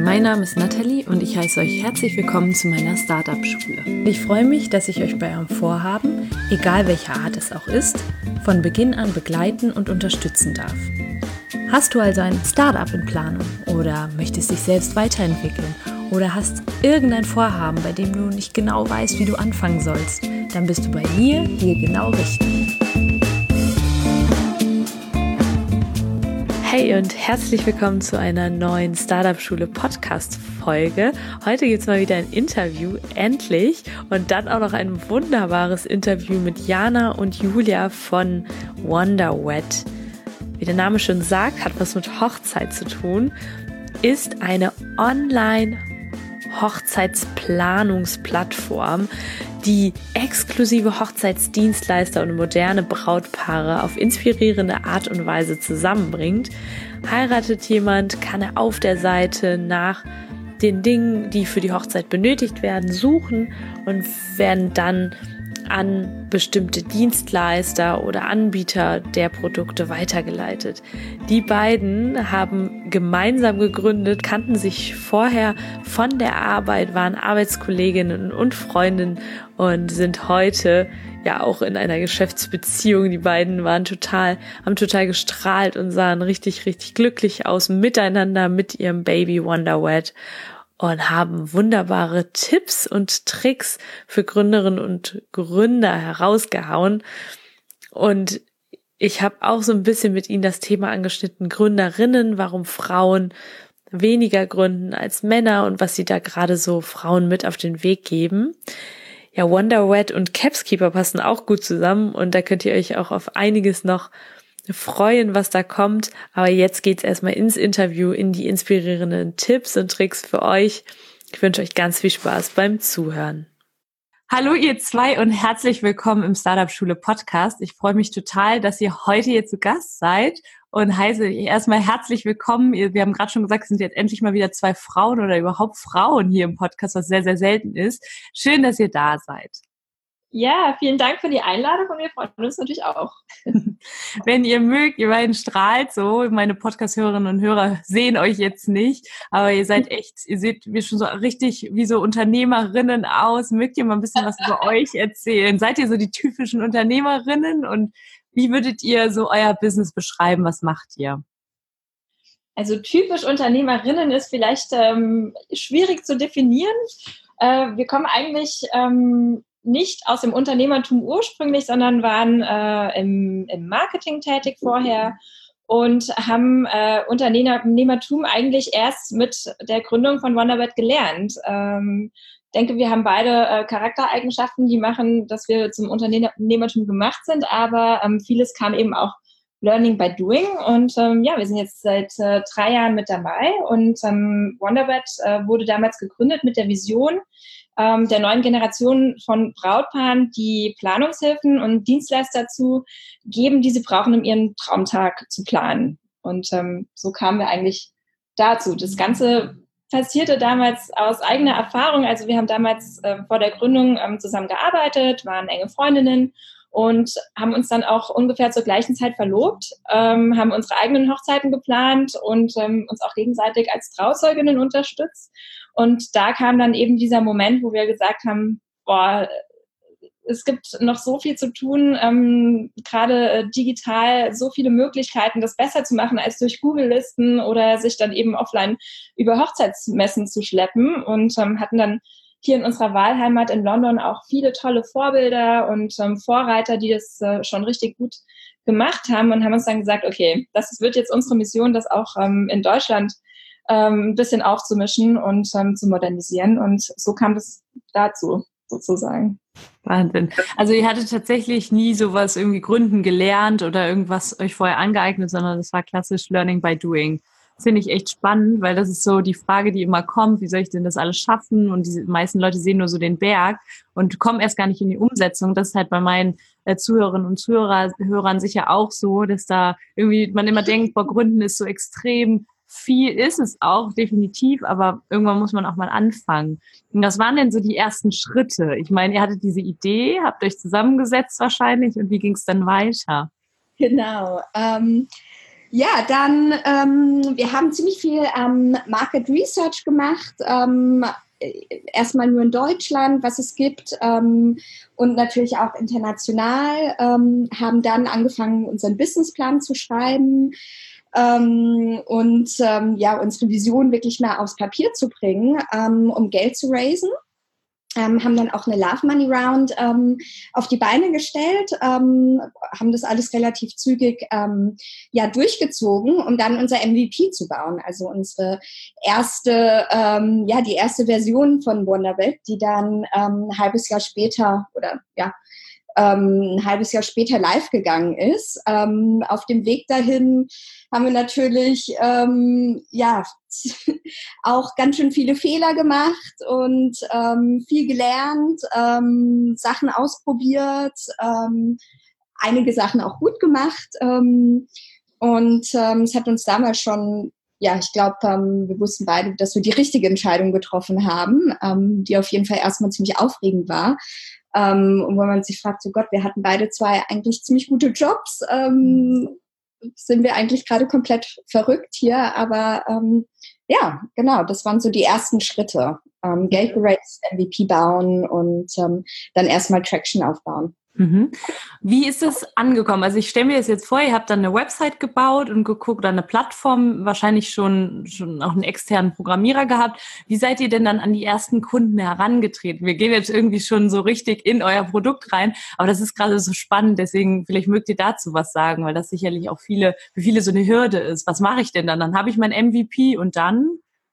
Mein Name ist Nathalie und ich heiße euch herzlich willkommen zu meiner Startup-Schule. Ich freue mich, dass ich euch bei eurem Vorhaben, egal welcher Art es auch ist, von Beginn an begleiten und unterstützen darf. Hast du also ein Startup in Planung oder möchtest dich selbst weiterentwickeln oder hast irgendein Vorhaben, bei dem du nicht genau weißt, wie du anfangen sollst, dann bist du bei mir hier genau richtig. Hey und herzlich willkommen zu einer neuen Startup-Schule-Podcast-Folge. Heute gibt es mal wieder ein Interview, endlich, und dann auch noch ein wunderbares Interview mit Jana und Julia von Wonderwed. Wie der Name schon sagt, hat was mit Hochzeit zu tun, ist eine Online-Hochzeitsplanungsplattform, die exklusive Hochzeitsdienstleister und moderne Brautpaare auf inspirierende Art und Weise zusammenbringt. Heiratet jemand, kann er auf der Seite nach den Dingen, die für die Hochzeit benötigt werden, suchen und werden dann an bestimmte Dienstleister oder Anbieter der Produkte weitergeleitet. Die beiden haben gemeinsam gegründet, kannten sich vorher von der Arbeit, waren Arbeitskolleginnen und Freundinnen und sind heute ja auch in einer Geschäftsbeziehung. Die beiden haben total gestrahlt und sahen richtig, richtig glücklich aus miteinander mit ihrem Baby Wonderwed. Und haben wunderbare Tipps und Tricks für Gründerinnen und Gründer herausgehauen. Und ich habe auch so ein bisschen mit ihnen das Thema angeschnitten, Gründerinnen, warum Frauen weniger gründen als Männer und was sie da gerade so Frauen mit auf den Weg geben. Ja, Wonderwed und Capskeeper passen auch gut zusammen und da könnt ihr euch auch auf einiges noch freuen, was da kommt. Aber jetzt geht's erstmal ins Interview, in die inspirierenden Tipps und Tricks für euch. Ich wünsche euch ganz viel Spaß beim Zuhören. Hallo ihr zwei und herzlich willkommen im Startup-Schule Podcast. Ich freue mich total, dass ihr heute hier zu Gast seid und heiße euch erstmal herzlich willkommen. Wir haben gerade schon gesagt, es sind jetzt endlich mal wieder 2 Frauen oder überhaupt Frauen hier im Podcast, was sehr, sehr selten ist. Schön, dass ihr da seid. Ja, vielen Dank für die Einladung und wir freuen uns natürlich auch. Wenn ihr mögt, ihr beiden strahlt so. Meine Podcast-Hörerinnen und Hörer sehen euch jetzt nicht, aber ihr seht mir schon so richtig wie so Unternehmerinnen aus. Mögt ihr mal ein bisschen was über euch erzählen? Seid ihr so die typischen Unternehmerinnen und wie würdet ihr so euer Business beschreiben? Was macht ihr? Also typisch Unternehmerinnen ist vielleicht schwierig zu definieren. Wir kommen eigentlich nicht aus dem Unternehmertum ursprünglich, sondern waren im Marketing tätig vorher und haben Unternehmertum eigentlich erst mit der Gründung von Wonderwed gelernt. Ich denke, wir haben beide Charaktereigenschaften, die machen, dass wir zum Unternehmertum gemacht sind, aber vieles kam eben auch Learning by Doing und wir sind jetzt seit 3 Jahren mit dabei und Wonderwed wurde damals gegründet mit der Vision, der neuen Generation von Brautpaaren, die Planungshilfen und Dienstleister dazu geben, die sie brauchen, um ihren Traumtag zu planen. Und so kamen wir eigentlich dazu. Das Ganze passierte damals aus eigener Erfahrung. Also wir haben damals vor der Gründung zusammen gearbeitet, waren enge Freundinnen und haben uns dann auch ungefähr zur gleichen Zeit verlobt, haben unsere eigenen Hochzeiten geplant und uns auch gegenseitig als Trauzeuginnen unterstützt. Und da kam dann eben dieser Moment, wo wir gesagt haben, es gibt noch so viel zu tun, gerade digital so viele Möglichkeiten, das besser zu machen als durch Google-Listen oder sich dann eben offline über Hochzeitsmessen zu schleppen und hatten dann hier in unserer Wahlheimat in London auch viele tolle Vorbilder und Vorreiter, die das schon richtig gut gemacht haben und haben uns dann gesagt, okay, das wird jetzt unsere Mission, das auch in Deutschland ein bisschen aufzumischen und zu modernisieren. Und so kam das dazu, sozusagen. Wahnsinn. Also ihr hattet tatsächlich nie sowas irgendwie gründen gelernt oder irgendwas euch vorher angeeignet, sondern das war klassisch Learning by Doing. Das finde ich echt spannend, weil das ist so die Frage, die immer kommt, wie soll ich denn das alles schaffen? Und die meisten Leute sehen nur so den Berg und kommen erst gar nicht in die Umsetzung. Das ist halt bei meinen Zuhörerinnen und Hörern sicher auch so, dass da irgendwie man immer denkt, Gründen ist so extrem viel, ist es auch definitiv, aber irgendwann muss man auch mal anfangen. Und was waren denn so die ersten Schritte? Ich meine, ihr hattet diese Idee, habt euch zusammengesetzt wahrscheinlich und wie ging es dann weiter? Genau. Ja, dann, wir haben ziemlich viel Market Research gemacht, erstmal nur in Deutschland, was es gibt, und natürlich auch international, haben dann angefangen, unseren Businessplan zu schreiben, und unsere Vision wirklich mal aufs Papier zu bringen, um Geld zu raisen. Haben dann auch eine Love Money Round auf die Beine gestellt, haben das alles relativ zügig durchgezogen, um dann unser MVP zu bauen. Also unsere erste, die erste Version von Wonderweb, die dann ein halbes Jahr später live gegangen ist. Auf dem Weg dahin haben wir natürlich auch ganz schön viele Fehler gemacht und viel gelernt, Sachen ausprobiert, einige Sachen auch gut gemacht. Es hat uns damals schon, ich glaube, wir wussten beide, dass wir die richtige Entscheidung getroffen haben, die auf jeden Fall erstmal ziemlich aufregend war. Und wenn man sich fragt, so Gott, wir hatten beide zwei eigentlich ziemlich gute Jobs, sind wir eigentlich gerade komplett verrückt hier, aber genau, das waren so die ersten Schritte. Geld geraced, MVP bauen und dann erstmal Traction aufbauen. Mhm. Wie ist es angekommen? Also ich stelle mir das jetzt vor, ihr habt dann eine Website gebaut und geguckt, oder eine Plattform, wahrscheinlich schon auch einen externen Programmierer gehabt. Wie seid ihr denn dann an die ersten Kunden herangetreten? Wir gehen jetzt irgendwie schon so richtig in euer Produkt rein, aber das ist gerade so spannend, deswegen vielleicht mögt ihr dazu was sagen, weil das sicherlich auch für viele so eine Hürde ist. Was mache ich denn dann? Dann habe ich mein MVP und dann?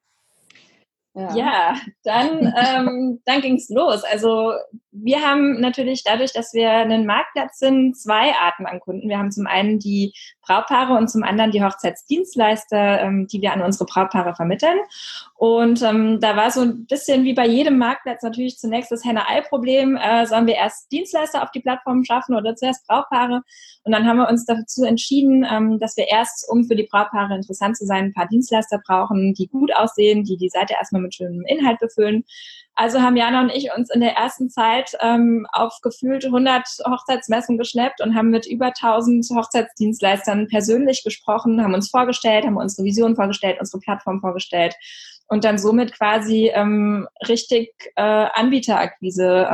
Ja, dann ging's los. Also wir haben natürlich dadurch, dass wir ein Marktplatz sind, zwei Arten an Kunden. Wir haben zum einen die Brautpaare und zum anderen die Hochzeitsdienstleister, die wir an unsere Brautpaare vermitteln. Und da war so ein bisschen wie bei jedem Marktplatz natürlich zunächst das Henne-Ei-Problem. Sollen wir erst Dienstleister auf die Plattform schaffen oder zuerst Brautpaare? Und dann haben wir uns dazu entschieden, dass wir erst, um für die Brautpaare interessant zu sein, ein paar Dienstleister brauchen, die gut aussehen, die Seite erstmal mit schönem Inhalt befüllen. Also haben Jana und ich uns in der ersten Zeit auf gefühlt 100 Hochzeitsmessen geschleppt und haben mit über 1000 Hochzeitsdienstleistern persönlich gesprochen, haben uns vorgestellt, haben unsere Vision vorgestellt, unsere Plattform vorgestellt und dann somit quasi richtig Anbieterakquise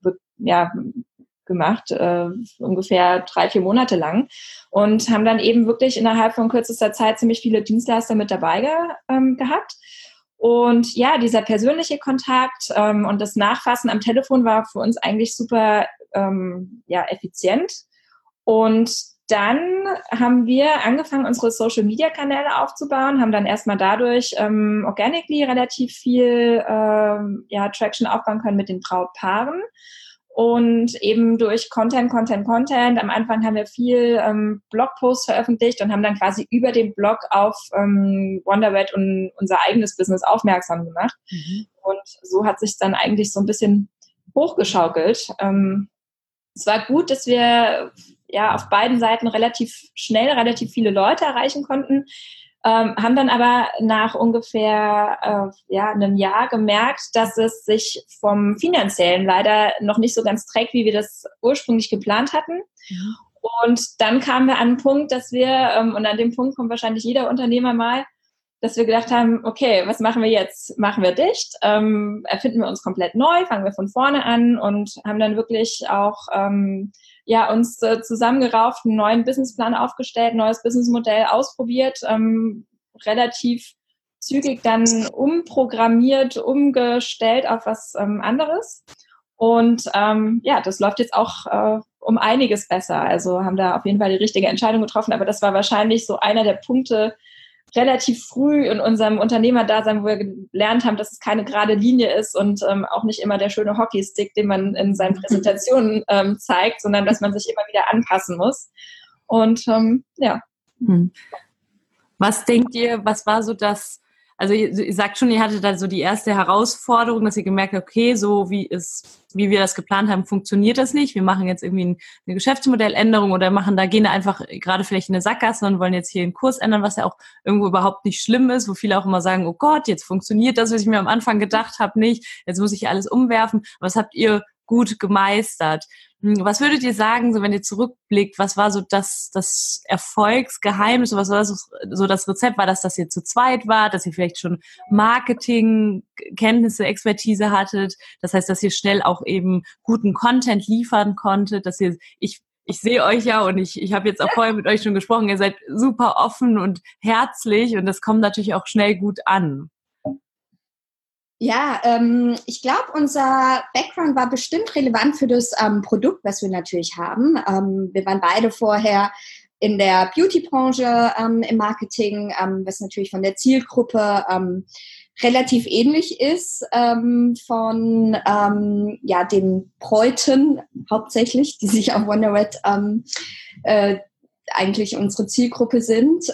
gemacht, ungefähr 3-4 Monate lang, und haben dann eben wirklich innerhalb von kürzester Zeit ziemlich viele Dienstleister mit dabei gehabt. Und ja, dieser persönliche Kontakt und das Nachfassen am Telefon war für uns eigentlich super effizient. Und dann haben wir angefangen, unsere Social-Media-Kanäle aufzubauen, haben dann erstmal dadurch organically relativ viel Traction aufbauen können mit den Brautpaaren. Und eben durch Content. Am Anfang haben wir viel Blogposts veröffentlicht und haben dann quasi über den Blog auf Wonderweb und unser eigenes Business aufmerksam gemacht. Mhm. Und so hat sich dann eigentlich so ein bisschen hochgeschaukelt. Es war gut, dass wir auf beiden Seiten relativ schnell relativ viele Leute erreichen konnten. Haben dann aber nach ungefähr einem Jahr gemerkt, dass es sich vom Finanziellen leider noch nicht so ganz trägt, wie wir das ursprünglich geplant hatten. Mhm. Und dann kamen wir an einen Punkt, dass wir, und an dem Punkt kommt wahrscheinlich jeder Unternehmer mal, dass wir gedacht haben, okay, was machen wir jetzt? Machen wir dicht? Erfinden wir uns komplett neu? Fangen wir von vorne an? Und haben dann wirklich auch uns zusammengerauft, einen neuen Businessplan aufgestellt, ein neues Businessmodell ausprobiert, relativ zügig dann umprogrammiert, umgestellt auf was anderes. Und das läuft jetzt auch um einiges besser. Also haben da auf jeden Fall die richtige Entscheidung getroffen. Aber das war wahrscheinlich so einer der Punkte relativ früh in unserem Unternehmerdasein, wo wir gelernt haben, dass es keine gerade Linie ist und auch nicht immer der schöne Hockeystick, den man in seinen Präsentationen zeigt, sondern dass man sich immer wieder anpassen muss. Und Was denkt ihr, was war so das, also ihr sagt schon, ihr hattet da so die erste Herausforderung, dass ihr gemerkt habt, okay, so wie wir das geplant haben, funktioniert das nicht. Wir machen jetzt irgendwie eine Geschäftsmodelländerung oder gehen da einfach gerade vielleicht in eine Sackgasse und wollen jetzt hier einen Kurs ändern, was ja auch irgendwo überhaupt nicht schlimm ist, wo viele auch immer sagen, oh Gott, jetzt funktioniert das, was ich mir am Anfang gedacht habe, nicht. Jetzt muss ich alles umwerfen. Was habt ihr gut gemeistert. Was würdet ihr sagen, so wenn ihr zurückblickt, was war so das Erfolgsgeheimnis, was war so das Rezept? War das, dass ihr zu zweit wart, dass ihr vielleicht schon Marketingkenntnisse, Expertise hattet? Das heißt, dass ihr schnell auch eben guten Content liefern konntet, dass ihr, ich sehe euch ja und ich habe jetzt auch vorher mit euch schon gesprochen, ihr seid super offen und herzlich und das kommt natürlich auch schnell gut an. Ja, ich glaube, unser Background war bestimmt relevant für das Produkt, was wir natürlich haben. Wir waren beide vorher in der Beauty-Branche im Marketing, was natürlich von der Zielgruppe relativ ähnlich ist von den Bräuten hauptsächlich, die sich auf Wonderwet eigentlich unsere Zielgruppe sind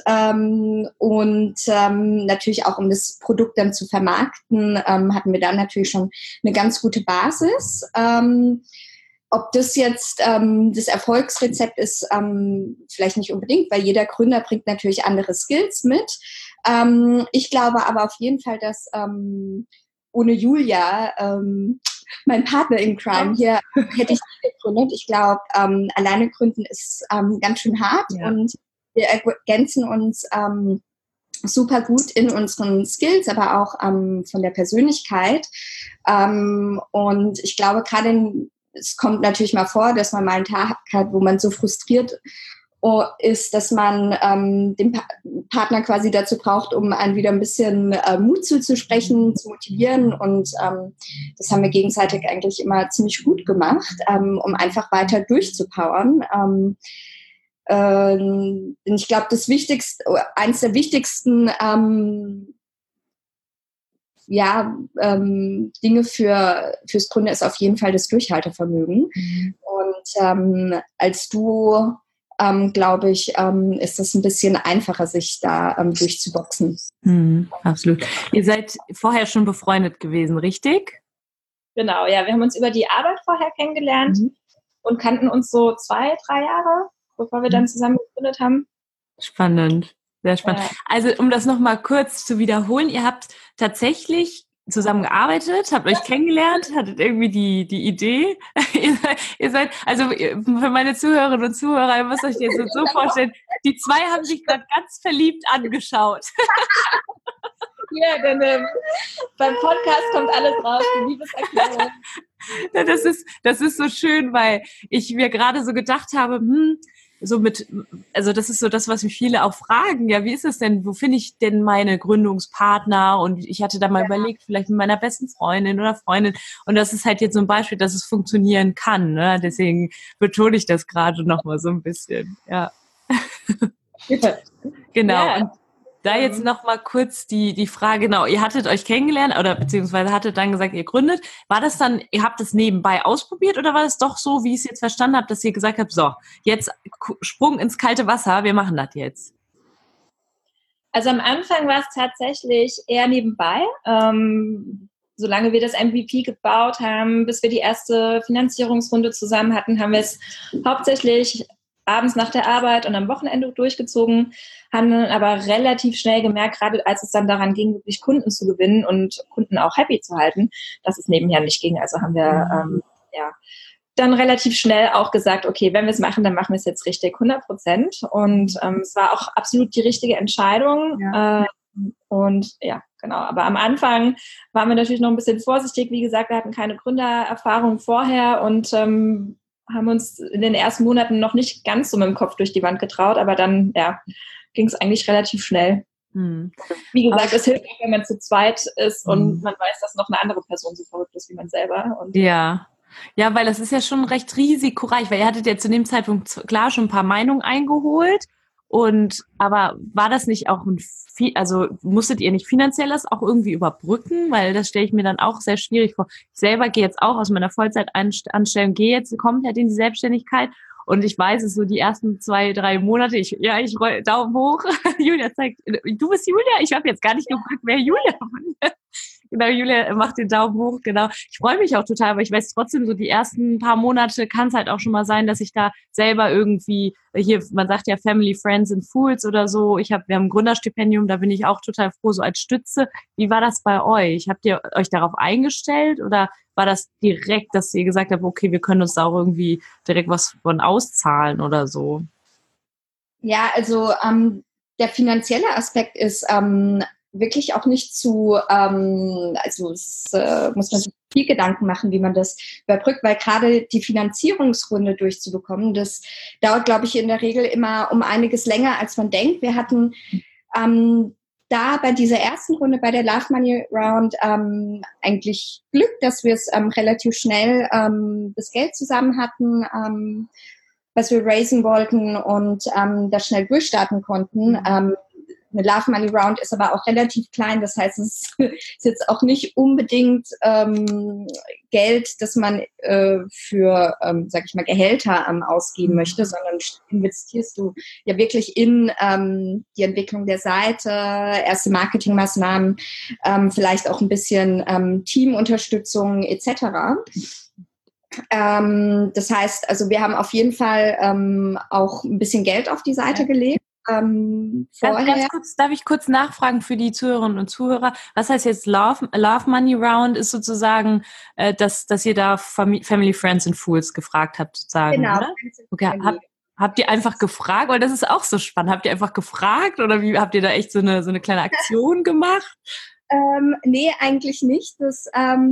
natürlich auch, um das Produkt dann zu vermarkten, hatten wir dann natürlich schon eine ganz gute Basis. Ob das jetzt das Erfolgsrezept ist, vielleicht nicht unbedingt, weil jeder Gründer bringt natürlich andere Skills mit. Ich glaube aber auf jeden Fall, dass ohne Julia, mein Partner in Crime hier, hätte ich nicht gegründet. Ich glaube, alleine gründen ist ganz schön hart und wir ergänzen uns super gut in unseren Skills, aber auch von der Persönlichkeit. Und ich glaube, es kommt natürlich mal vor, dass man mal einen Tag hat, wo man so frustriert ist, dass man den Partner quasi dazu braucht, um einen wieder ein bisschen Mut zuzusprechen, zu motivieren. Und das haben wir gegenseitig eigentlich immer ziemlich gut gemacht, um einfach weiter durchzupowern. Ich glaube, eins der wichtigsten Dinge fürs Gründen ist auf jeden Fall das Durchhaltevermögen. Und als Duo glaube ich, ist es ein bisschen einfacher, sich da durchzuboxen. Absolut. Ihr seid vorher schon befreundet gewesen, richtig? Genau, ja. Wir haben uns über die Arbeit vorher kennengelernt und kannten uns so 2-3 Jahre, bevor wir dann zusammen gegründet haben. Spannend, sehr spannend. Ja. Also um das nochmal kurz zu wiederholen, ihr habt tatsächlich zusammengearbeitet, habt euch kennengelernt, hattet irgendwie die Idee. ihr seid, also für meine Zuhörerinnen und Zuhörer, ihr müsst euch das jetzt so vorstellen, die zwei haben sich gerade ganz verliebt angeschaut. Ja, denn beim Podcast kommt alles raus, die Liebeserklärung. Ja, das ist so schön, weil ich mir gerade so gedacht habe, also das ist so das, was mich viele auch fragen, ja, wie ist es denn, wo finde ich denn meine Gründungspartner? Und ich hatte da mal überlegt, vielleicht mit meiner besten Freundin oder Freundin. Und das ist halt jetzt so ein Beispiel, dass es funktionieren kann, ne? Deswegen betone ich das gerade nochmal so ein bisschen, ja. Genau. Ja. Und da jetzt noch mal kurz die Frage, genau, ihr hattet euch kennengelernt oder beziehungsweise hattet dann gesagt, ihr gründet. War das dann, ihr habt es nebenbei ausprobiert oder war es doch so, wie ich es jetzt verstanden habe, dass ihr gesagt habt, so, jetzt Sprung ins kalte Wasser, wir machen das jetzt? Also am Anfang war es tatsächlich eher nebenbei. Solange wir das MVP gebaut haben, bis wir die erste Finanzierungsrunde zusammen hatten, haben wir es hauptsächlich abends nach der Arbeit und am Wochenende durchgezogen, haben dann aber relativ schnell gemerkt, gerade als es dann daran ging, wirklich Kunden zu gewinnen und Kunden auch happy zu halten, dass es nebenher nicht ging. Also haben wir dann relativ schnell auch gesagt, okay, wenn wir es machen, dann machen wir es jetzt richtig 100%. Und es war auch absolut die richtige Entscheidung. Ja. Und ja, genau. Aber am Anfang waren wir natürlich noch ein bisschen vorsichtig. Wie gesagt, wir hatten keine Gründererfahrung vorher und haben uns in den ersten Monaten noch nicht ganz so mit dem Kopf durch die Wand getraut, aber dann ging es eigentlich relativ schnell. Wie gesagt, es hilft auch, wenn man zu zweit ist und man weiß, dass noch eine andere Person so verrückt ist wie man selber. Und ja, weil das ist ja schon recht risikoreich, weil ihr hattet ja zu dem Zeitpunkt klar schon ein paar Meinungen eingeholt. Aber war das nicht auch also musstet ihr nicht finanziell das auch irgendwie überbrücken? Weil das stelle ich mir dann auch sehr schwierig vor. Ich selber gehe jetzt auch aus meiner Vollzeitanstellung, gehe jetzt komplett in die Selbstständigkeit und ich weiß es so die ersten 2-3 Monate, ich roll Daumen hoch. Julia zeigt, du bist Julia? Ich habe jetzt gar nicht gefragt, wer Julia war. Genau, Julia macht den Daumen hoch, genau. Ich freue mich auch total, aber ich weiß trotzdem, so die ersten paar Monate kann es halt auch schon mal sein, dass ich da selber irgendwie, hier, man sagt ja Family, Friends and Fools oder so, wir haben ein Gründerstipendium, da bin ich auch total froh, so als Stütze. Wie war das bei euch? Habt ihr euch darauf eingestellt oder war das direkt, dass ihr gesagt habt, okay, wir können uns da auch irgendwie direkt was von auszahlen oder so? Ja, also der finanzielle Aspekt ist wirklich auch nicht zu, also muss man sich viel Gedanken machen, wie man das überbrückt, weil gerade die Finanzierungsrunde durchzubekommen, das dauert, glaube ich, in der Regel immer um einiges länger, als man denkt. Wir hatten da bei dieser ersten Runde, bei der Love Money Round, eigentlich Glück, dass wir es relativ schnell das Geld zusammen hatten, was wir raisen wollten und da schnell durchstarten konnten. Eine Love Money Round ist aber auch relativ klein, das heißt, es ist jetzt auch nicht unbedingt Geld, das man für, sag ich mal, Gehälter ausgeben möchte, sondern investierst du ja wirklich in die Entwicklung der Seite, erste Marketingmaßnahmen, vielleicht auch ein bisschen Teamunterstützung etc. Das heißt, also wir haben auf jeden Fall auch ein bisschen Geld auf die Seite gelegt. Ganz kurz, darf ich kurz nachfragen für die Zuhörerinnen und Zuhörer? Was heißt jetzt Love Money Round? Ist sozusagen, dass ihr da Family, Friends and Fools gefragt habt, sozusagen, genau, oder? Okay, habt ihr einfach gefragt? Weil das ist auch so spannend. Habt ihr einfach gefragt oder wie habt ihr da echt so eine kleine Aktion gemacht? Nee, eigentlich nicht. Das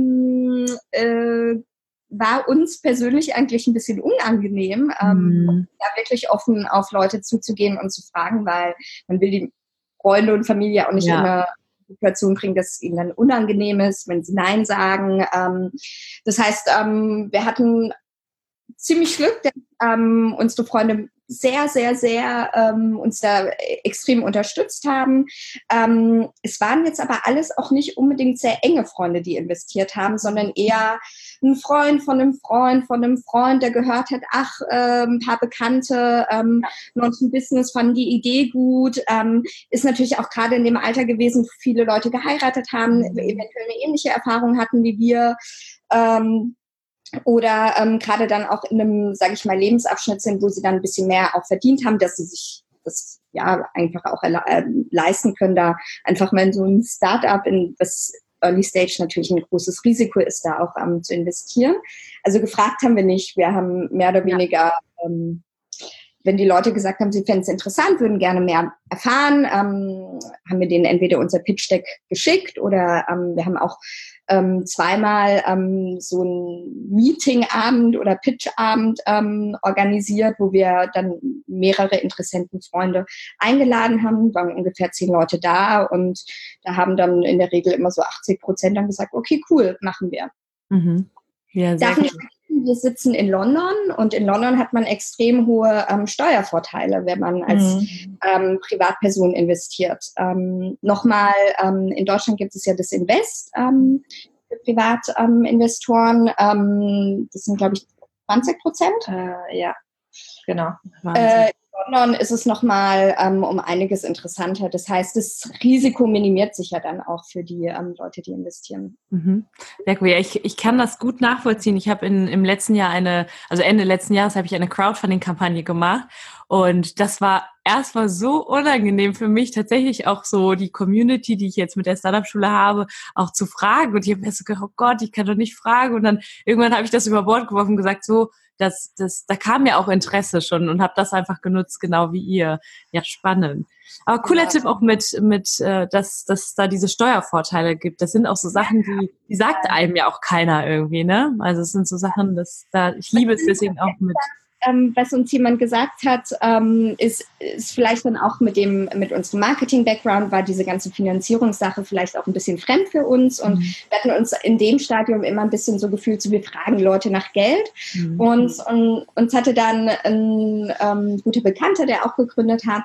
war uns persönlich eigentlich ein bisschen unangenehm, da wirklich offen auf Leute zuzugehen und zu fragen, weil man will die Freunde und Familie auch nicht immer in die Situation bringen, dass es ihnen dann unangenehm ist, wenn sie Nein sagen. Das heißt, wir hatten ziemlich Glück, dass unsere Freunde sehr, sehr, sehr uns da extrem unterstützt haben. Es waren jetzt aber alles auch nicht unbedingt sehr enge Freunde, die investiert haben, sondern eher ein Freund von einem Freund von einem Freund, der gehört hat, ein paar Bekannte, ein Business, fanden die Idee gut, ist natürlich auch gerade in dem Alter gewesen, wo viele Leute geheiratet haben, eventuell eine ähnliche Erfahrung hatten wie wir, oder gerade dann auch in einem, sage ich mal, Lebensabschnitt sind, wo sie dann ein bisschen mehr auch verdient haben, dass sie sich das ja einfach auch leisten können, da einfach mal in so ein Start-up, in das Early Stage natürlich ein großes Risiko ist, da auch zu investieren. Also gefragt haben wir nicht. Wir haben mehr oder weniger, wenn die Leute gesagt haben, sie fänden es interessant, würden gerne mehr erfahren, haben wir denen entweder unser Pitch-Deck geschickt oder wir haben auch zweimal so ein Meetingabend oder Pitchabend organisiert, wo wir dann mehrere Interessenten, Freunde eingeladen haben, waren ungefähr 10 Leute da und da haben dann in der Regel immer so 80% dann gesagt, okay, cool, machen wir. Mhm. Ja, sehr gut. Wir sitzen in London und in London hat man extrem hohe Steuervorteile, wenn man als Privatperson investiert. Nochmal, in Deutschland gibt es ja das Invest für Privatinvestoren. Das sind, glaube ich, 20%. Ja, genau. In London ist es nochmal um einiges interessanter. Das heißt, das Risiko minimiert sich ja dann auch für die Leute, die investieren. Sehr cool. Ja, ich kann das gut nachvollziehen. Ich habe im letzten Jahr Ende letzten Jahres habe ich eine Crowdfunding-Kampagne gemacht und das war erstmal so unangenehm für mich, tatsächlich auch so die Community, die ich jetzt mit der Startup-Schule habe, auch zu fragen. Und ich habe mir so gedacht, oh Gott, ich kann doch nicht fragen. Und dann irgendwann habe ich das über Bord geworfen und gesagt, so, da kam mir auch Interesse schon und habe das einfach genutzt, genau wie ihr. Ja, spannend. Aber cooler Tipp auch dass da diese Steuervorteile gibt. Das sind auch so Sachen, die sagt einem ja auch keiner irgendwie, ne? Also es sind so Sachen, ich liebe es deswegen auch mit. Was uns jemand gesagt hat, ist vielleicht dann auch mit unserem Marketing-Background war diese ganze Finanzierungssache vielleicht auch ein bisschen fremd für uns und wir hatten uns in dem Stadium immer ein bisschen so gefühlt, so wir fragen Leute nach Geld und uns hatte dann ein guter Bekannter, der auch gegründet hat,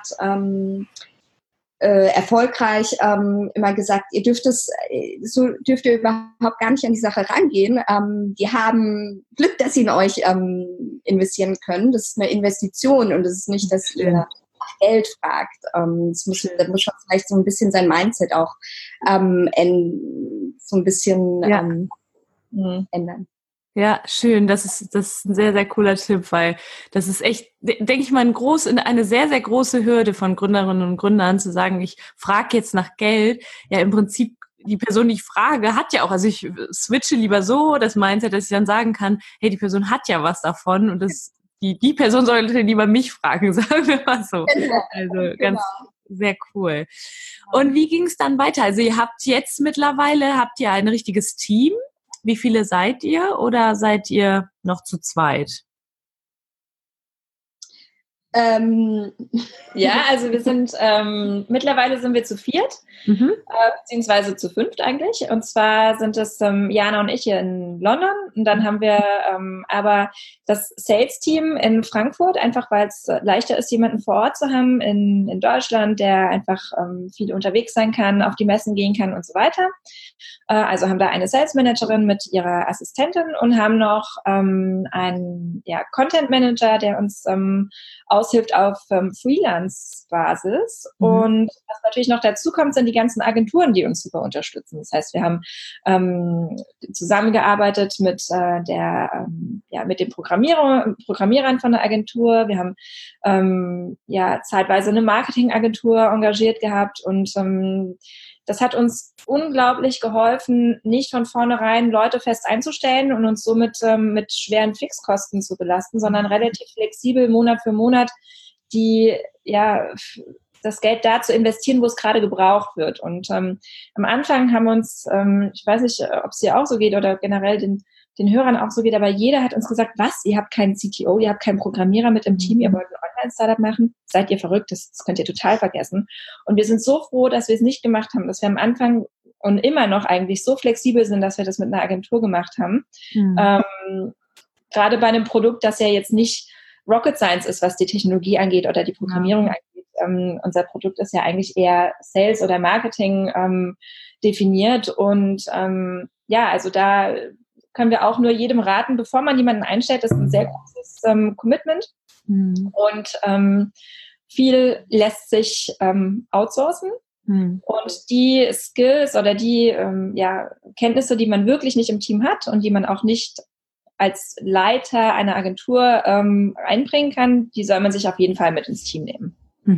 erfolgreich immer gesagt, so dürft ihr überhaupt gar nicht an die Sache rangehen. Die haben Glück, dass sie in euch investieren können. Das ist eine Investition und es ist nicht, dass ihr Geld fragt. Da muss man vielleicht so ein bisschen sein Mindset auch so ein bisschen ändern. Ja, schön. Das ist ein sehr, sehr cooler Tipp, weil das ist echt, denke ich mal, eine sehr, sehr große Hürde von Gründerinnen und Gründern zu sagen, ich frage jetzt nach Geld. Ja, im Prinzip, die Person, die ich frage, hat ja auch, also ich switche lieber so das Mindset, dass ich dann sagen kann, hey, die Person hat ja was davon und die Person sollte lieber mich fragen, sagen wir mal so. Also ganz sehr cool. Und wie ging es dann weiter? Also ihr habt jetzt mittlerweile, ein richtiges Team? Wie viele seid ihr oder seid ihr noch zu zweit? Ja, also wir sind, mittlerweile sind wir zu viert, beziehungsweise zu fünft eigentlich. Und zwar sind es Jana und ich hier in London. Und dann haben wir aber das Sales-Team in Frankfurt, einfach weil es leichter ist, jemanden vor Ort zu haben in Deutschland, der einfach viel unterwegs sein kann, auf die Messen gehen kann und so weiter. Also haben da eine Sales-Managerin mit ihrer Assistentin und haben noch einen Content-Manager, der uns aushilft auf Freelance-Basis. Und was natürlich noch dazu kommt, sind die ganzen Agenturen, die uns super unterstützen. Das heißt, wir haben zusammengearbeitet mit mit den Programmierern von der Agentur. Wir haben zeitweise eine Marketingagentur engagiert gehabt und das hat uns unglaublich geholfen, nicht von vornherein Leute fest einzustellen und uns somit mit schweren Fixkosten zu belasten, sondern relativ flexibel Monat für Monat das Geld da zu investieren, wo es gerade gebraucht wird. Und am Anfang haben uns, ich weiß nicht, ob es dir auch so geht oder generell den Hörern auch so geht, aber jeder hat uns gesagt, was, ihr habt keinen CTO, ihr habt keinen Programmierer mit im Team, ihr wollt ein Online-Startup machen, seid ihr verrückt, das könnt ihr total vergessen. Und wir sind so froh, dass wir es nicht gemacht haben, dass wir am Anfang und immer noch eigentlich so flexibel sind, dass wir das mit einer Agentur gemacht haben. Gerade bei einem Produkt, das ja jetzt nicht Rocket Science ist, was die Technologie angeht oder die Programmierung angeht. Unser Produkt ist ja eigentlich eher Sales oder Marketing definiert und also da können wir auch nur jedem raten, bevor man jemanden einstellt, das ist ein sehr großes Commitment und viel lässt sich outsourcen und die Skills oder die Kenntnisse, die man wirklich nicht im Team hat und die man auch nicht als Leiter einer Agentur einbringen kann, die soll man sich auf jeden Fall mit ins Team nehmen.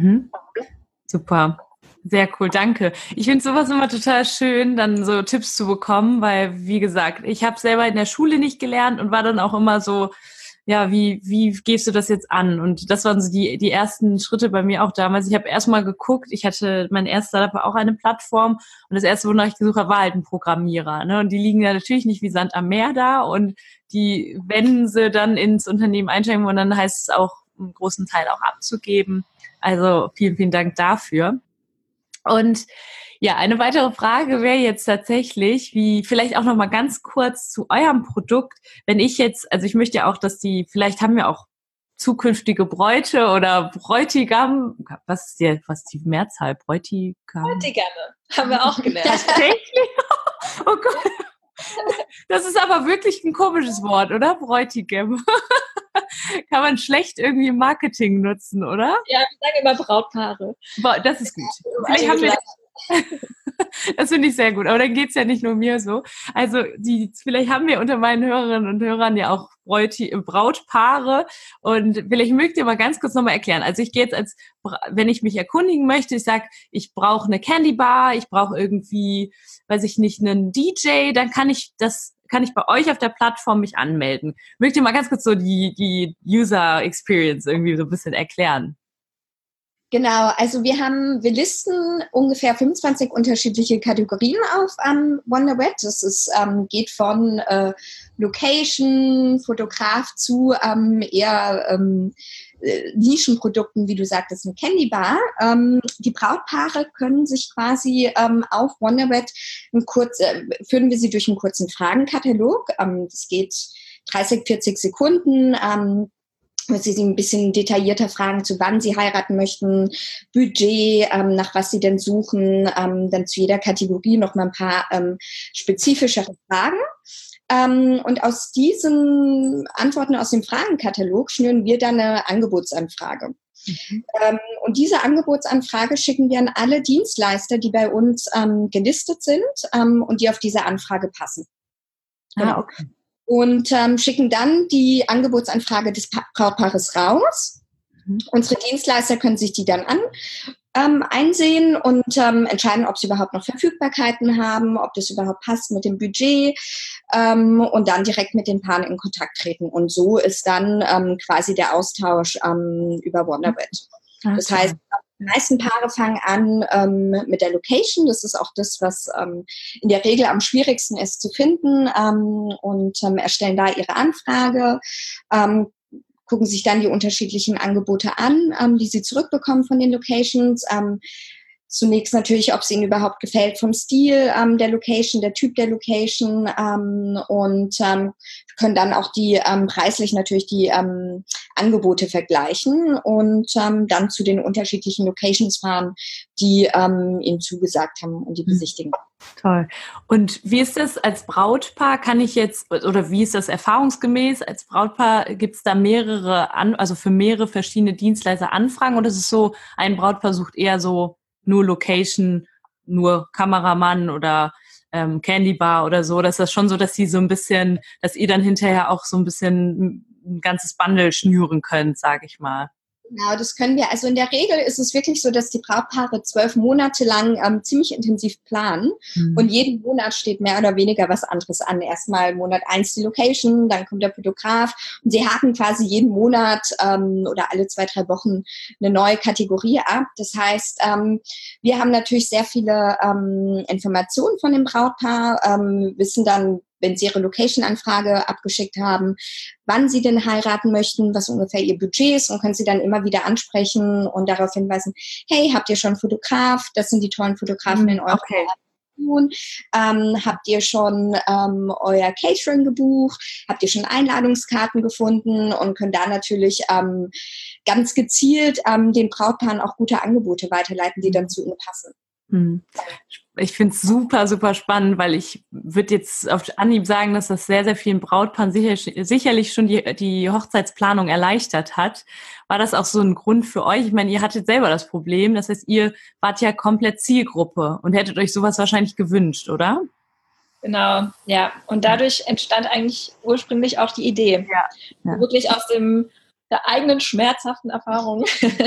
Super. Sehr cool, danke. Ich finde sowas immer total schön, dann so Tipps zu bekommen, weil, wie gesagt, ich habe selber in der Schule nicht gelernt und war dann auch immer so, ja, wie gehst du das jetzt an? Und das waren so die ersten Schritte bei mir auch damals. Ich habe erstmal geguckt, mein erstes Startup war auch eine Plattform und das erste, wonach ich gesucht habe, war halt ein Programmierer. Ne? Und die liegen ja natürlich nicht wie Sand am Meer da und wenn sie dann ins Unternehmen einsteigen wollen, dann heißt es auch, einen großen Teil auch abzugeben. Also vielen, vielen Dank dafür. Und ja, eine weitere Frage wäre jetzt tatsächlich, wie vielleicht auch noch mal ganz kurz zu eurem Produkt. Wenn ich jetzt, also ich möchte ja auch, dass vielleicht haben wir auch zukünftige Bräute oder Bräutigam. Was ist die Mehrzahl? Bräutigame. Haben wir auch gelernt. Tatsächlich? Oh Gott. Das ist aber wirklich ein komisches Wort, oder? Bräutigam. Kann man schlecht irgendwie im Marketing nutzen, oder? Ja, wir sagen immer Brautpaare. Das ist gut. Vielleicht haben wir das finde ich sehr gut. Aber dann geht's ja nicht nur mir so. Also vielleicht haben wir unter meinen Hörerinnen und Hörern ja auch Brautpaare. Und vielleicht mögt ihr mal ganz kurz nochmal erklären. Also ich gehe jetzt wenn ich mich erkundigen möchte, ich sage, ich brauche eine Candy Bar, ich brauche irgendwie, weiß ich nicht, einen DJ, dann kann ich bei euch auf der Plattform mich anmelden. Mögt ihr mal ganz kurz so die User Experience irgendwie so ein bisschen erklären? Genau, also wir listen ungefähr 25 unterschiedliche Kategorien auf Wonderwed. Das geht von Location, Fotograf zu eher Nischenprodukten, wie du sagtest, eine Candy Bar. Die Brautpaare können sich quasi auf Wonderwed führen wir sie durch einen kurzen Fragenkatalog. Das geht 30, 40 Sekunden. Wenn Sie ein bisschen detaillierter fragen, zu wann Sie heiraten möchten, Budget, nach was Sie denn suchen, dann zu jeder Kategorie noch mal ein paar spezifischere Fragen. Und aus diesen Antworten aus dem Fragenkatalog schnüren wir dann eine Angebotsanfrage. Und diese Angebotsanfrage schicken wir an alle Dienstleister, die bei uns gelistet sind und die auf diese Anfrage passen. Genau. Okay. Und schicken dann die Angebotsanfrage des Brautpaares raus. Unsere Dienstleister können sich die dann einsehen und entscheiden, ob sie überhaupt noch Verfügbarkeiten haben, ob das überhaupt passt mit dem Budget und dann direkt mit den Paaren in Kontakt treten. Und so ist dann quasi der Austausch über Wonderwed. Das heißt, die meisten Paare fangen an mit der Location. Das ist auch das, was in der Regel am schwierigsten ist zu finden und erstellen da ihre Anfrage. Gucken sich dann die unterschiedlichen Angebote an, die sie zurückbekommen von den Locations. Zunächst natürlich, ob es ihnen überhaupt gefällt vom Stil der Location, der Typ der Location und können dann auch die preislich natürlich die Angebote vergleichen und dann zu den unterschiedlichen Locations fahren, die ihnen zugesagt haben und die besichtigen. Toll. Und wie ist das als Brautpaar? Kann ich jetzt, oder wie ist das erfahrungsgemäß? Als Brautpaar gibt es da also für mehrere verschiedene Dienstleister Anfragen, oder ist es so, ein Brautpaar sucht eher so nur Location, nur Kameramann oder Candy Bar oder so? Das ist das schon so, dass sie so ein bisschen, dass ihr dann hinterher auch so ein bisschen ein ganzes Bundle schnüren könnt, sage ich mal. Genau, das können wir. Also in der Regel ist es wirklich so, dass die Brautpaare 12 Monate lang ziemlich intensiv planen und jeden Monat steht mehr oder weniger was anderes an. Erstmal Monat 1 die Location, dann kommt der Fotograf und sie haken quasi jeden Monat oder alle 2-3 Wochen eine neue Kategorie ab. Das heißt, wir haben natürlich sehr viele Informationen von dem Brautpaar, wissen dann, wenn sie ihre Location-Anfrage abgeschickt haben, wann sie denn heiraten möchten, was ungefähr ihr Budget ist und können sie dann immer wieder ansprechen und darauf hinweisen, hey, habt ihr schon einen Fotograf? Das sind die tollen Fotografen in eurer Region. Habt ihr schon euer Catering gebucht? Habt ihr schon Einladungskarten gefunden? Und können da natürlich ganz gezielt den Brautpaaren auch gute Angebote weiterleiten, die dann zu ihnen passen. Ich finde es super, super spannend, weil ich würde jetzt auf Anhieb sagen, dass das sehr, sehr vielen Brautpaaren sicherlich schon die Hochzeitsplanung erleichtert hat. War das auch so ein Grund für euch? Ich meine, ihr hattet selber das Problem, das heißt, ihr wart ja komplett Zielgruppe und hättet euch sowas wahrscheinlich gewünscht, oder? Genau, ja. Und dadurch entstand eigentlich ursprünglich auch die Idee. Ja. Wirklich aus der eigenen schmerzhaften Erfahrung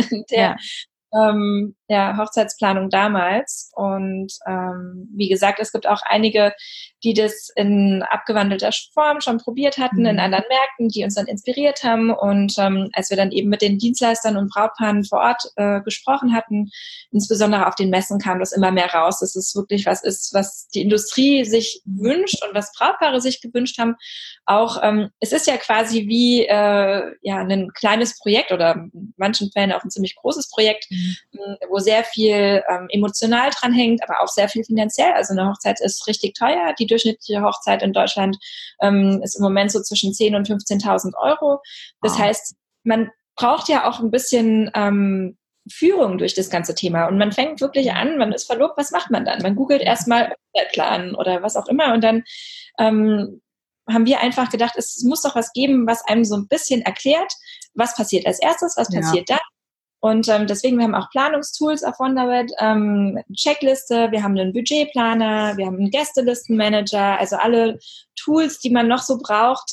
der Hochzeitsplanung damals. Und wie gesagt, es gibt auch einige, die das in abgewandelter Form schon probiert hatten in anderen Märkten, die uns dann inspiriert haben. Und als wir dann eben mit den Dienstleistern und Brautpaaren vor Ort gesprochen hatten, insbesondere auf den Messen, kam das immer mehr raus, dass es wirklich was ist, was die Industrie sich wünscht und was Brautpaare sich gewünscht haben. Auch es ist ja quasi wie ein kleines Projekt oder in manchen Fällen auch ein ziemlich großes Projekt, wo sehr viel emotional dran hängt, aber auch sehr viel finanziell. Also eine Hochzeit ist richtig teuer. Die durchschnittliche Hochzeit in Deutschland ist im Moment so zwischen 10.000 und 15.000 Euro. Das heißt, man braucht ja auch ein bisschen Führung durch das ganze Thema. Und man fängt wirklich an, man ist verlobt, was macht man dann? Man googelt erstmal Hochzeitplan oder was auch immer und dann haben wir einfach gedacht, es muss doch was geben, was einem so ein bisschen erklärt, was passiert als erstes, was passiert dann. Und deswegen, wir haben auch Planungstools auf Wonderwed, Checkliste, wir haben einen Budgetplaner, wir haben einen Gästelistenmanager, also alle Tools, die man noch so braucht,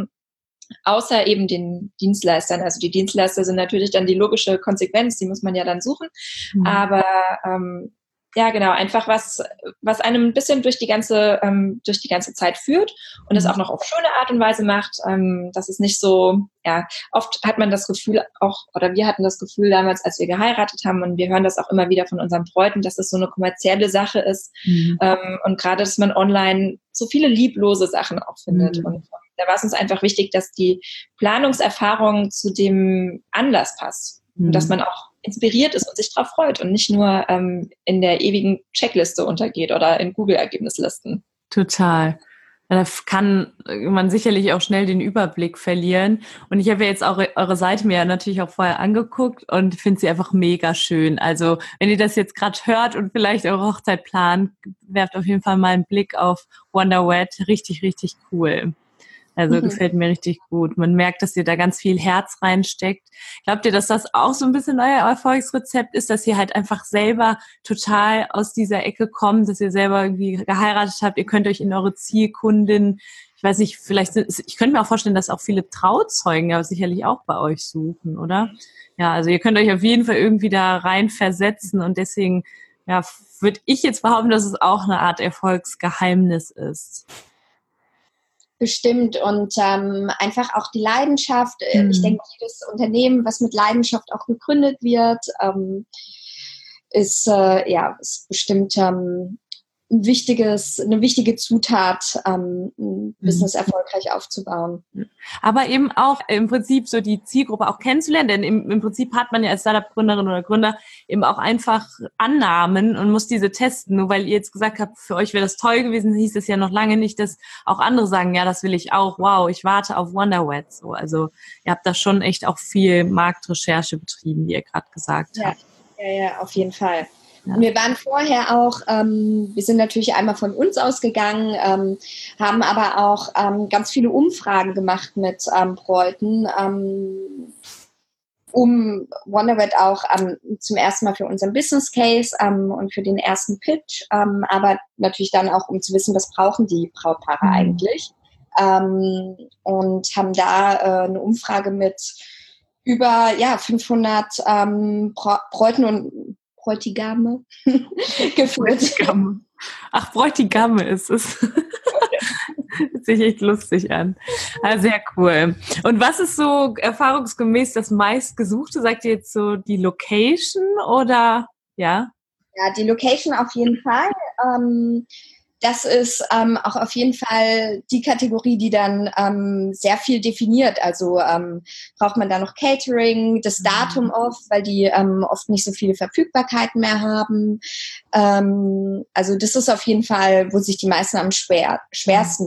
außer eben den Dienstleistern. Also die Dienstleister sind natürlich dann die logische Konsequenz, die muss man ja dann suchen. Aber ja, genau, einfach was einem ein bisschen durch die ganze Zeit führt und es auch noch auf schöne Art und Weise macht. Das ist nicht so, ja, oft hat man das Gefühl auch, oder wir hatten das Gefühl damals, als wir geheiratet haben, und wir hören das auch immer wieder von unseren Bräuten, dass es so eine kommerzielle Sache ist. Und gerade, dass man online so viele lieblose Sachen auch findet. Und da war es uns einfach wichtig, dass die Planungserfahrung zu dem Anlass passt. Und dass man auch inspiriert ist und sich drauf freut und nicht nur in der ewigen Checkliste untergeht oder in Google-Ergebnislisten. Total. Da kann man sicherlich auch schnell den Überblick verlieren. Und ich habe ja jetzt auch eure Seite mir natürlich auch vorher angeguckt und finde sie einfach mega schön. Also wenn ihr das jetzt gerade hört und vielleicht eure Hochzeit plant, werft auf jeden Fall mal einen Blick auf Wonderwed. Richtig, richtig cool. Also gefällt mir richtig gut. Man merkt, dass ihr da ganz viel Herz reinsteckt. Glaubt ihr, dass das auch so ein bisschen euer Erfolgsrezept ist, dass ihr halt einfach selber total aus dieser Ecke kommt, dass ihr selber irgendwie geheiratet habt, ihr könnt euch in eure Zielkundin, ich weiß nicht, ich könnte mir auch vorstellen, dass auch viele Trauzeugen ja sicherlich auch bei euch suchen, oder? Ja, also ihr könnt euch auf jeden Fall irgendwie da rein versetzen und deswegen, ja, würde ich jetzt behaupten, dass es auch eine Art Erfolgsgeheimnis ist. Bestimmt und einfach auch die Leidenschaft. Ich denke, jedes Unternehmen, was mit Leidenschaft auch gegründet wird, ist bestimmt eine wichtige Zutat, ein Business erfolgreich aufzubauen. Aber eben auch im Prinzip so die Zielgruppe auch kennenzulernen, denn im Prinzip hat man ja als Startup-Gründerin oder Gründer eben auch einfach Annahmen und muss diese testen. Nur weil ihr jetzt gesagt habt, für euch wäre das toll gewesen, hieß es ja noch lange nicht, dass auch andere sagen, ja, das will ich auch, wow, ich warte auf Wonderwet. So, also ihr habt da schon echt auch viel Marktrecherche betrieben, wie ihr gerade gesagt habt. Ja, auf jeden Fall. Ja. Wir waren vorher auch, wir sind natürlich einmal von uns ausgegangen, haben aber auch ganz viele Umfragen gemacht mit Bräuten, um Wonderwet auch zum ersten Mal für unseren Business Case und für den ersten Pitch, aber natürlich dann auch, um zu wissen, was brauchen die Brautpaare eigentlich. Und haben da eine Umfrage mit über 500 Bräuten und Bräutigame geführt. Bräutigame. Ach, Bräutigame ist es. Hört sich echt lustig an. Also sehr cool. Und was ist so erfahrungsgemäß das meistgesuchte? Sagt ihr jetzt so die Location oder ja? Ja, die Location auf jeden Fall. Das ist auch auf jeden Fall die Kategorie, die dann sehr viel definiert. Also braucht man da noch Catering, das Datum oft, weil die oft nicht so viele Verfügbarkeiten mehr haben. Also das ist auf jeden Fall, wo sich die meisten am schwersten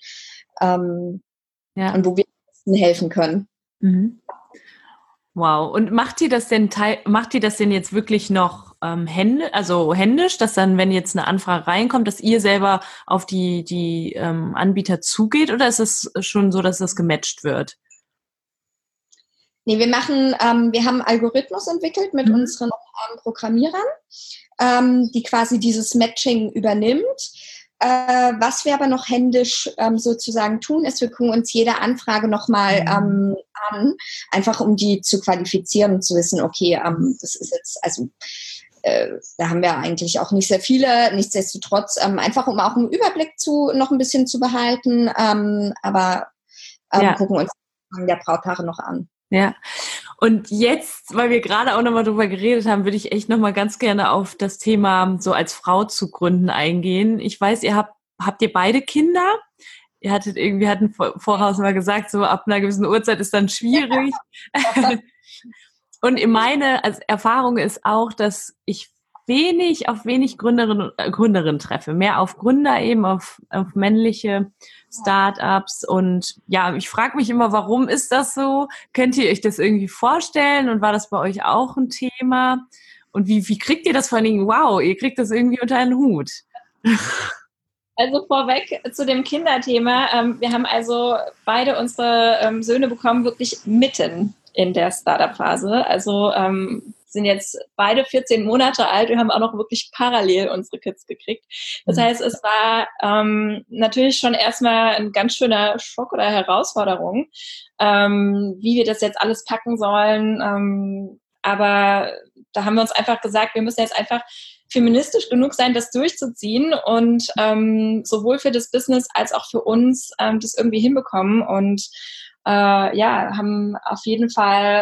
tun und wo wir helfen können. Mhm. Wow. Und macht ihr das denn jetzt wirklich noch händisch, dass dann, wenn jetzt eine Anfrage reinkommt, dass ihr selber auf die Anbieter zugeht, oder ist es schon so, dass das gematcht wird? Nee, wir haben einen Algorithmus entwickelt mit unseren Programmierern, die quasi dieses Matching übernimmt. Was wir aber noch händisch sozusagen tun, ist, wir gucken uns jede Anfrage nochmal an, einfach um die zu qualifizieren und zu wissen, okay, das ist jetzt, also da haben wir eigentlich auch nicht sehr viele, nichtsdestotrotz, einfach um auch einen Überblick noch ein bisschen zu behalten, aber gucken uns der Brautpaare noch an. Ja, und jetzt, weil wir gerade auch nochmal drüber geredet haben, würde ich echt nochmal ganz gerne auf das Thema so als Frau zu gründen eingehen. Ich weiß, habt ihr beide Kinder? Wir hatten voraus mal gesagt, so ab einer gewissen Uhrzeit ist dann schwierig. Und meine Erfahrung ist auch, dass ich auf wenig Gründerinnen treffe, mehr auf Gründer eben, auf männliche Startups. Und ja, ich frage mich immer, warum ist das so? Könnt ihr euch das irgendwie vorstellen? Und war das bei euch auch ein Thema? Und wie kriegt ihr das vor allen Dingen? Wow, ihr kriegt das irgendwie unter einen Hut. Also vorweg zu dem Kinderthema. Wir haben also beide unsere Söhne bekommen, wirklich mitten in der Startup-Phase. Also sind jetzt beide 14 Monate alt. Wir haben auch noch wirklich parallel unsere Kids gekriegt. Das heißt, es war natürlich schon erstmal ein ganz schöner Schock oder Herausforderung, wie wir das jetzt alles packen sollen. Aber da haben wir uns einfach gesagt, wir müssen jetzt einfach feministisch genug sein, das durchzuziehen und sowohl für das Business als auch für uns das irgendwie hinbekommen. Und haben auf jeden Fall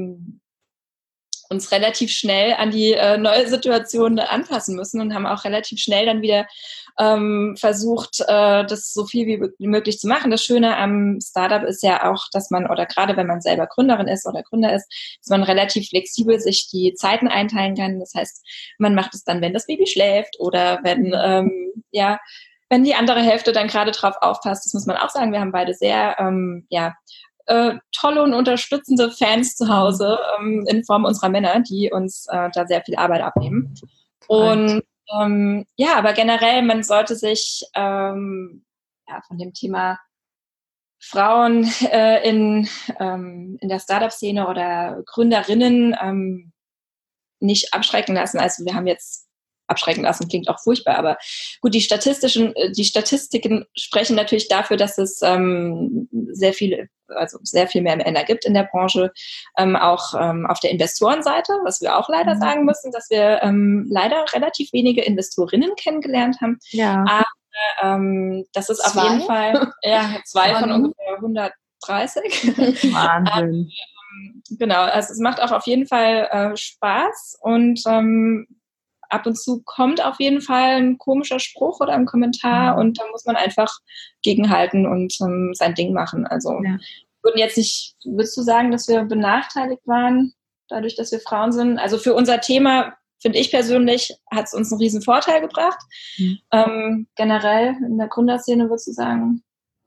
uns relativ schnell an die neue Situation anpassen müssen und haben auch relativ schnell dann wieder versucht, das so viel wie möglich zu machen. Das Schöne am Startup ist ja auch, dass man, oder gerade wenn man selber Gründerin ist oder Gründer ist, dass man relativ flexibel sich die Zeiten einteilen kann. Das heißt, man macht es dann, wenn das Baby schläft oder wenn wenn die andere Hälfte dann gerade drauf aufpasst. Das muss man auch sagen. Wir haben beide sehr tolle und unterstützende Fans zu Hause in Form unserer Männer, die uns da sehr viel Arbeit abnehmen. Und aber generell, man sollte sich von dem Thema Frauen in der Startup-Szene oder Gründerinnen nicht abschrecken lassen. Also wir haben jetzt abschrecken lassen, klingt auch furchtbar, aber gut, die Statistiken sprechen natürlich dafür, dass es sehr viel mehr Männer gibt in der Branche, auch auf der Investorenseite, was wir auch leider sagen müssen, dass wir leider relativ wenige Investorinnen kennengelernt haben. Ja. Aber das ist auf jeden Fall 2 von ungefähr 130. Wahnsinn. Genau, also es macht auch auf jeden Fall Spaß und ab und zu kommt auf jeden Fall ein komischer Spruch oder ein Kommentar und da muss man einfach gegenhalten und sein Ding machen. Also würdest du sagen, dass wir benachteiligt waren, dadurch, dass wir Frauen sind? Also für unser Thema, finde ich persönlich, hat es uns einen riesen Vorteil gebracht. Generell in der Gründerszene würdest du sagen?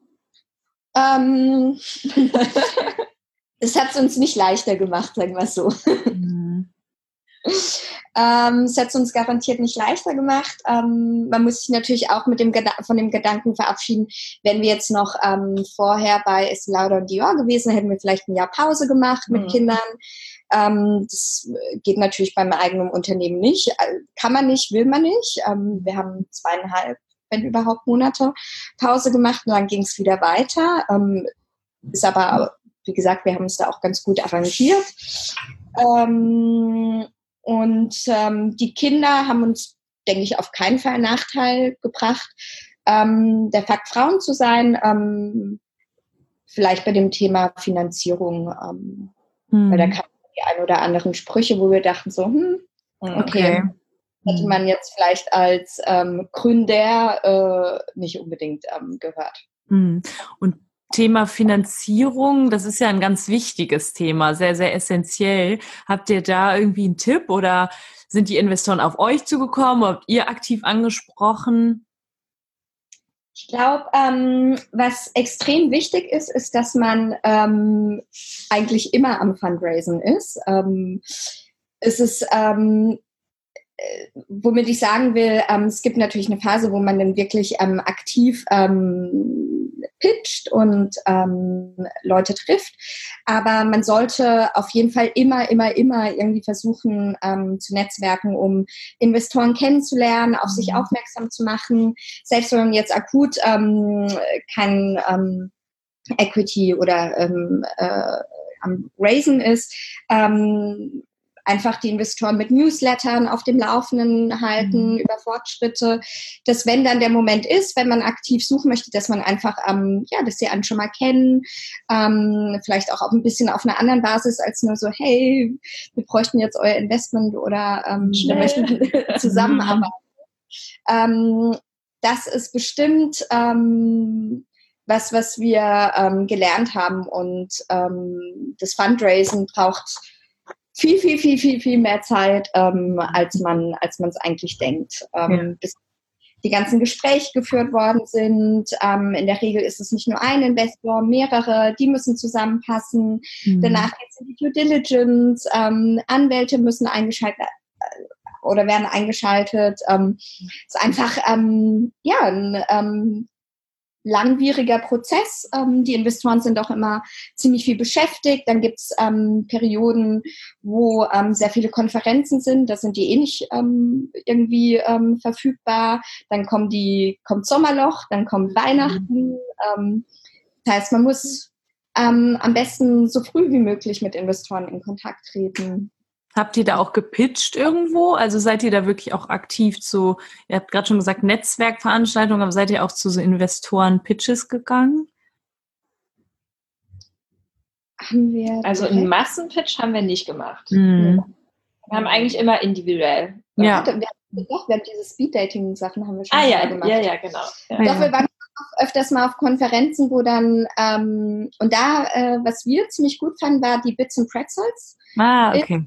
Es hat es uns nicht leichter gemacht, sagen wir es so. Es hat es uns garantiert nicht leichter gemacht. Man muss sich natürlich auch von dem Gedanken verabschieden, wenn wir jetzt noch vorher bei Estée Lauder und Dior gewesen, hätten wir vielleicht ein Jahr Pause gemacht mit Kindern. Das geht natürlich beim eigenen Unternehmen nicht. Kann man nicht, will man nicht. Wir haben 2,5, wenn überhaupt, Monate Pause gemacht und dann ging es wieder weiter. Ist aber, wie gesagt, wir haben uns da auch ganz gut arrangiert. Die Kinder haben uns, denke ich, auf keinen Fall einen Nachteil gebracht. Der Fakt, Frauen zu sein, vielleicht bei dem Thema Finanzierung, weil da kamen die ein oder anderen Sprüche, wo wir dachten so, okay. Hätte man jetzt vielleicht als Gründer nicht unbedingt gehört. Und Thema Finanzierung, das ist ja ein ganz wichtiges Thema, sehr, sehr essentiell. Habt ihr da irgendwie einen Tipp oder sind die Investoren auf euch zugekommen? Habt ihr aktiv angesprochen? Ich glaube, was extrem wichtig ist, ist, dass man eigentlich immer am Fundraisen ist. Es ist womit ich sagen will, es gibt natürlich eine Phase, wo man dann wirklich aktiv pitcht und Leute trifft. Aber man sollte auf jeden Fall immer irgendwie versuchen zu netzwerken, um Investoren kennenzulernen, auf sich aufmerksam zu machen. Selbst wenn man jetzt akut kein Equity oder am Raisen ist, einfach die Investoren mit Newslettern auf dem Laufenden halten über Fortschritte, dass wenn dann der Moment ist, wenn man aktiv suchen möchte, dass man einfach, dass sie einen schon mal kennen, vielleicht auch ein bisschen auf einer anderen Basis als nur so, hey, wir bräuchten jetzt euer Investment oder wir möchten zusammenarbeiten. Das ist bestimmt was wir gelernt haben und das Fundraising braucht viel mehr Zeit, als man es eigentlich denkt. Bis die ganzen Gespräche geführt worden sind. In der Regel ist es nicht nur ein Investor, mehrere, die müssen zusammenpassen. Danach geht es in die Due Diligence. Anwälte müssen eingeschaltet oder werden eingeschaltet. Ist einfach ein langwieriger Prozess. Die Investoren sind auch immer ziemlich viel beschäftigt. Dann gibt es Perioden, wo sehr viele Konferenzen sind. Da sind die eh nicht irgendwie verfügbar. Dann kommt Sommerloch, dann kommt Weihnachten. Das heißt, man muss am besten so früh wie möglich mit Investoren in Kontakt treten. Habt ihr da auch gepitcht irgendwo? Also seid ihr da wirklich auch aktiv ihr habt gerade schon gesagt, Netzwerkveranstaltungen, aber seid ihr auch zu so Investoren-Pitches gegangen? Also einen Massenpitch haben wir nicht gemacht. Wir haben eigentlich immer individuell. Ja. Wir haben diese Speed-Dating-Sachen haben wir schon gemacht. Ja, genau. Ja. Doch, wir waren öfters mal auf Konferenzen, wo dann was wir ziemlich gut fanden, war die Bits and Pretzels. Okay.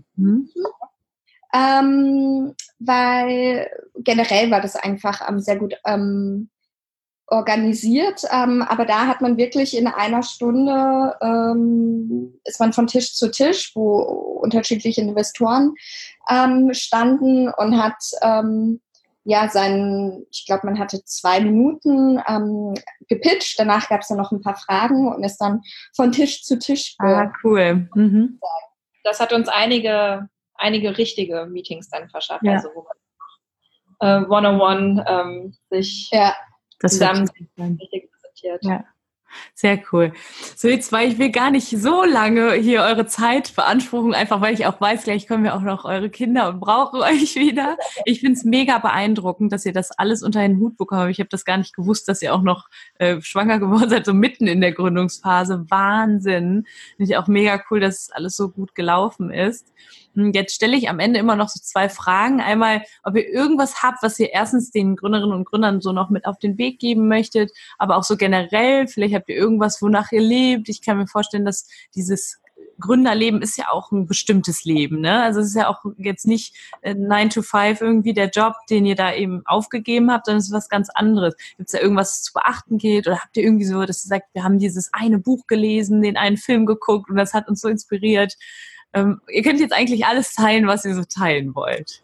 Weil generell war das einfach sehr gut organisiert, aber da hat man wirklich in einer Stunde ist man von Tisch zu Tisch, wo unterschiedliche Investoren standen und hat ich glaube, man hatte 2 Minuten gepitcht. Danach gab es dann noch ein paar Fragen und ist dann von Tisch zu Tisch. Cool. Mhm. Das hat uns einige richtige Meetings dann verschafft, also wo man one-on-one sich zusammen richtig präsentiert. Ja. Sehr cool. So, jetzt, weil ich will gar nicht so lange hier eure Zeit beanspruchen, einfach weil ich auch weiß, gleich kommen ja auch noch eure Kinder und brauche euch wieder. Ich finde es mega beeindruckend, dass ihr das alles unter den Hut bekommen habt. Ich habe das gar nicht gewusst, dass ihr auch noch schwanger geworden seid, so mitten in der Gründungsphase. Wahnsinn. Finde ich auch mega cool, dass alles so gut gelaufen ist. Jetzt stelle ich am Ende immer noch so 2 Fragen. Einmal, ob ihr irgendwas habt, was ihr erstens den Gründerinnen und Gründern so noch mit auf den Weg geben möchtet, aber auch so generell, vielleicht habt ihr irgendwas, wonach ihr lebt. Ich kann mir vorstellen, dass dieses Gründerleben ist ja auch ein bestimmtes Leben, ne? Also es ist ja auch jetzt nicht 9 to 5 irgendwie der Job, den ihr da eben aufgegeben habt, sondern es ist was ganz anderes. Gibt es da irgendwas, was zu beachten geht? Oder habt ihr irgendwie so, dass ihr sagt, wir haben dieses eine Buch gelesen, den einen Film geguckt und das hat uns so inspiriert? Ihr könnt jetzt eigentlich alles teilen, was ihr so teilen wollt.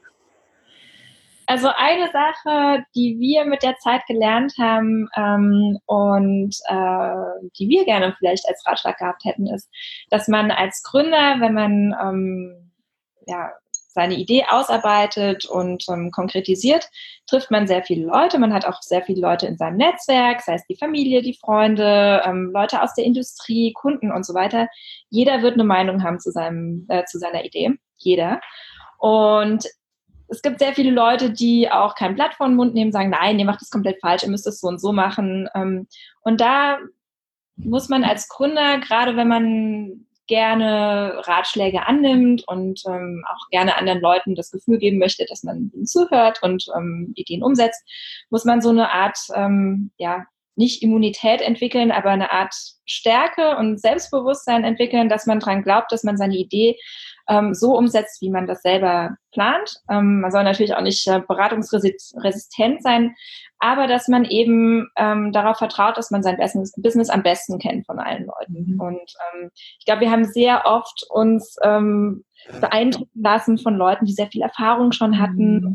Also eine Sache, die wir mit der Zeit gelernt haben und die wir gerne vielleicht als Ratschlag gehabt hätten, ist, dass man als Gründer, wenn man seine Idee ausarbeitet und konkretisiert, trifft man sehr viele Leute. Man hat auch sehr viele Leute in seinem Netzwerk, sei es die Familie, die Freunde, Leute aus der Industrie, Kunden und so weiter. Jeder wird eine Meinung haben zu seiner Idee. Jeder. Und es gibt sehr viele Leute, die auch kein Blatt vor den Mund nehmen, sagen, nein, ihr macht das komplett falsch, ihr müsst es so und so machen. Und da muss man als Gründer, gerade wenn man gerne Ratschläge annimmt und auch gerne anderen Leuten das Gefühl geben möchte, dass man ihnen zuhört und Ideen umsetzt, muss man so eine Art, nicht Immunität entwickeln, aber eine Art Stärke und Selbstbewusstsein entwickeln, dass man dran glaubt, dass man seine Idee so umsetzt, wie man das selber plant. Man soll natürlich auch nicht beratungsresistent sein, aber dass man eben darauf vertraut, dass man sein Business am besten kennt von allen Leuten. Und ich glaube, wir haben sehr oft uns beeindrucken lassen von Leuten, die sehr viel Erfahrung schon hatten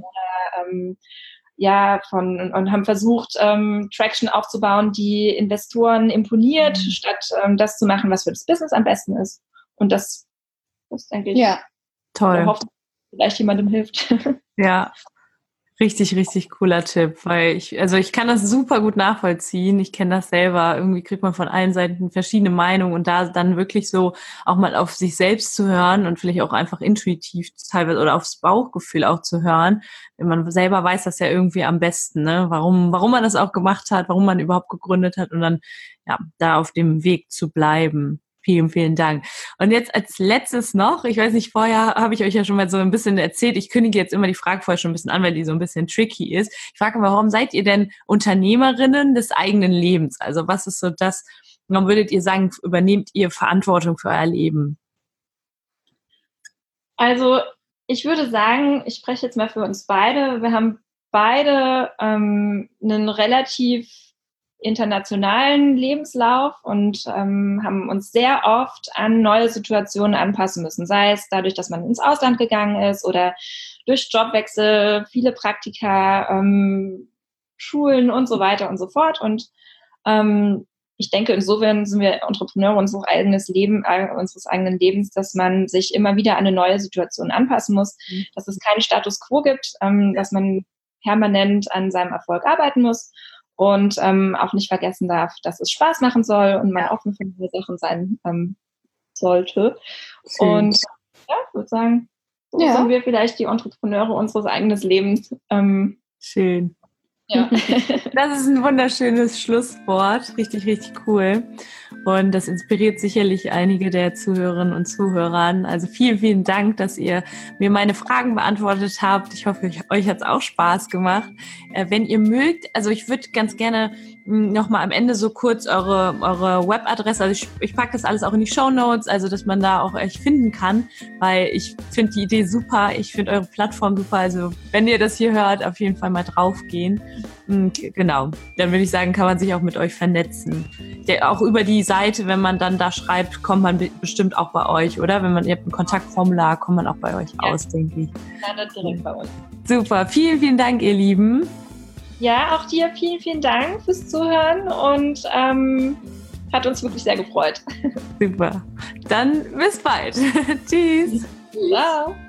oder und haben versucht, Traction aufzubauen, die Investoren imponiert, statt das zu machen, was für das Business am besten ist. Und das denke ich, toll. Hoffe, vielleicht jemandem hilft. Ja, richtig, richtig cooler Tipp, weil ich kann das super gut nachvollziehen. Ich kenne das selber. Irgendwie kriegt man von allen Seiten verschiedene Meinungen und da dann wirklich so auch mal auf sich selbst zu hören und vielleicht auch einfach intuitiv teilweise oder aufs Bauchgefühl auch zu hören. Wenn man selber weiß das ja irgendwie am besten, ne? Warum man das auch gemacht hat, warum man überhaupt gegründet hat und dann da auf dem Weg zu bleiben. Vielen, vielen Dank. Und jetzt als letztes noch, ich weiß nicht, vorher habe ich euch ja schon mal so ein bisschen erzählt, ich kündige jetzt immer die Frage vorher schon ein bisschen an, weil die so ein bisschen tricky ist. Ich frage mal, warum seid ihr denn Unternehmerinnen des eigenen Lebens? Also was ist so das, warum würdet ihr sagen, übernehmt ihr Verantwortung für euer Leben? Also ich würde sagen, ich spreche jetzt mal für uns beide. Wir haben beide einen relativ internationalen Lebenslauf und haben uns sehr oft an neue Situationen anpassen müssen, sei es dadurch, dass man ins Ausland gegangen ist oder durch Jobwechsel, viele Praktika, Schulen und so weiter und so fort. Und ich denke, insofern sind wir Entrepreneure unseres eigenen Lebens, dass man sich immer wieder an eine neue Situation anpassen muss, dass es keinen Status quo gibt, dass man permanent an seinem Erfolg arbeiten muss. Und auch nicht vergessen darf, dass es Spaß machen soll und man offen für neue Sachen sein sollte. Schön. Und ich würde sagen, so sind wir vielleicht die Entrepreneure unseres eigenen Lebens. Schön. Ja. Das ist ein wunderschönes Schlusswort. Richtig, richtig cool. Und das inspiriert sicherlich einige der Zuhörerinnen und Zuhörer. Also vielen, vielen Dank, dass ihr mir meine Fragen beantwortet habt. Ich hoffe, euch hat es auch Spaß gemacht. Wenn ihr mögt, also ich würde ganz gerne nochmal am Ende so kurz eure Webadresse, also ich packe das alles auch in die Shownotes, also dass man da auch euch finden kann, weil ich finde die Idee super. Ich finde eure Plattform super. Also wenn ihr das hier hört, auf jeden Fall mal draufgehen. Genau, dann würde ich sagen, kann man sich auch mit euch vernetzen. Auch über die Seite, wenn man dann da schreibt, kommt man bestimmt auch bei euch, oder? Ihr habt ein Kontaktformular, kommt man auch bei euch aus, denke ich. Landet direkt bei uns. Super, vielen, vielen Dank, ihr Lieben. Ja, auch dir vielen, vielen Dank fürs Zuhören und hat uns wirklich sehr gefreut. Super, dann bis bald. Tschüss. Ciao.